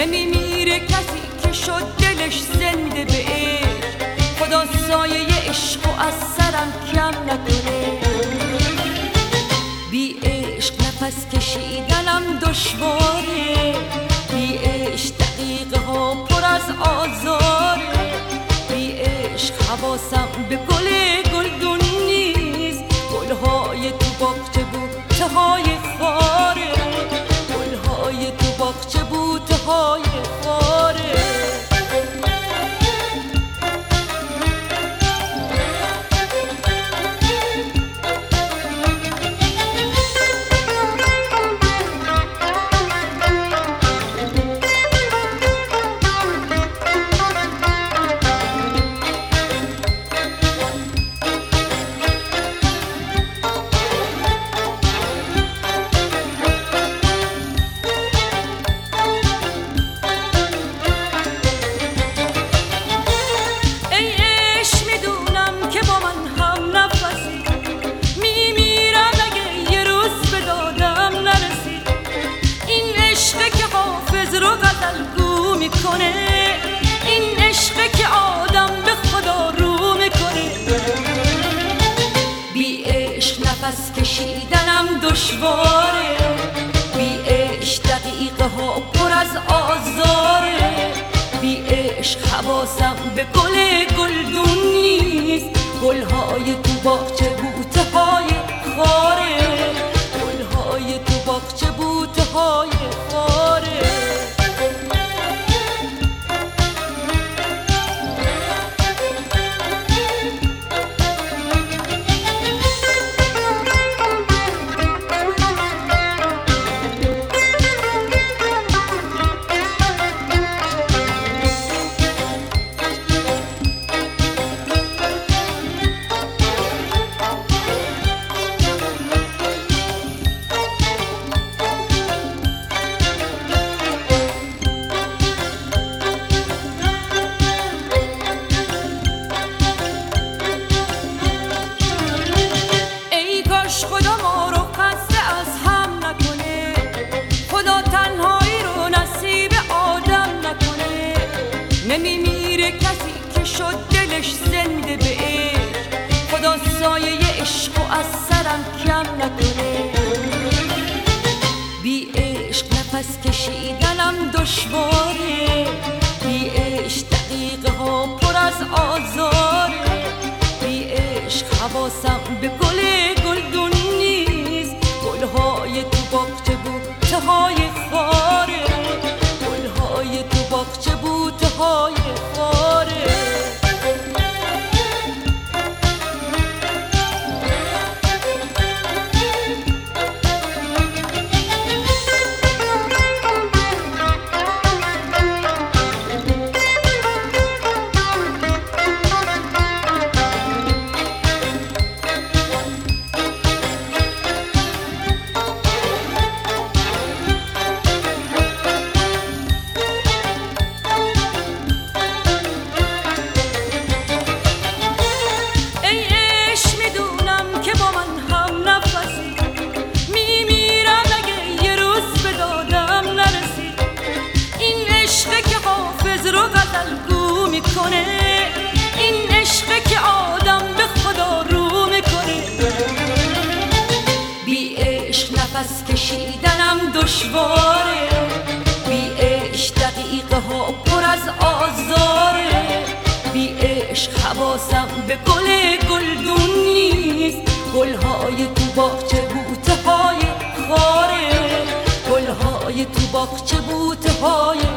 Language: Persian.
نمیمیره کسی که شد دلش زنده به عشق، خدا سایه عشق و از سرم کم نکنه. بی عشق نفس کشیدنم دشواره، بی عشق دقیقه ها پر از آزاره، بی عشق حواسم به گل گلدون نیست، گلهای تو باغچه بوته‌های خاره، گلهای تو باغچه بوته‌های خاره. این عشقه که آدم به خدا رو میکنه. بی عشق نفس کشیدنم دشواره، بی عشق دقیقه ها پر از آزاره، بی عشق حواسم به گل گلدون نیست، گلهای تو باغچه بوته‌های خاره، گلهای تو باغچه بوته‌های خاره. خدا ما رو خسته از هم نکنه، خدا تنهایی رو نصیب آدم نکنه. نمیمیره کسی که شد دلش زنده به عشق، خدا سایه عشق و از سرم کم نکنه. بی عشق نفس کشیدنم دشواره، بی عشق دقیقه ها پر از آزاره، بی عشق حواسم به گل گلدون نیست، گلهای تو باغچه بوته‌های خاره، گلهای تو باغچه بوته‌های خاره. این عشقه که آدم به خدا رو میکنه. بی عشق نفس کشیدنم دشواره، بی عشق دقیقه ها پر از آزاره، بی عشق حواسم به گل گلدون نیست، گلهای تو باغچه بوته‌های خاره، گلهای تو باغچه بوته‌های